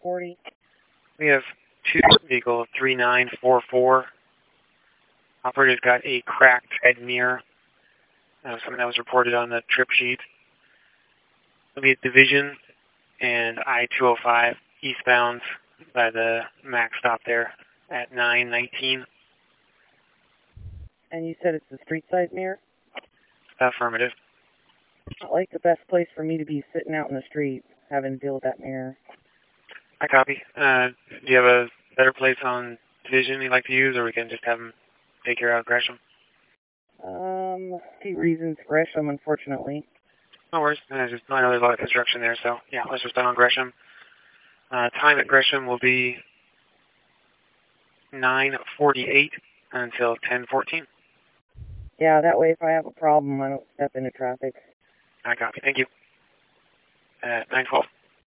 1040. We have 2 vehicle 3944. Operator's got a cracked side mirror. Something that was reported on the trip sheet. It'll be at Division and I-205 eastbound by the MAX stop there at 9:19. And you said it's the street side mirror? Affirmative. I like the best place for me to be sitting out in the street, having to deal with that mirror. I copy. Do you have a better place on Division you'd like to use, or we can just have them take care of Gresham? Few reasons, Gresham, unfortunately. No worries. I know there's a lot of construction there, so yeah, let's just start on Gresham. Time at Gresham will be 9:48 until 10:14. Yeah, that way if I have a problem, I don't step into traffic. I copy. Thank you. At 9:12.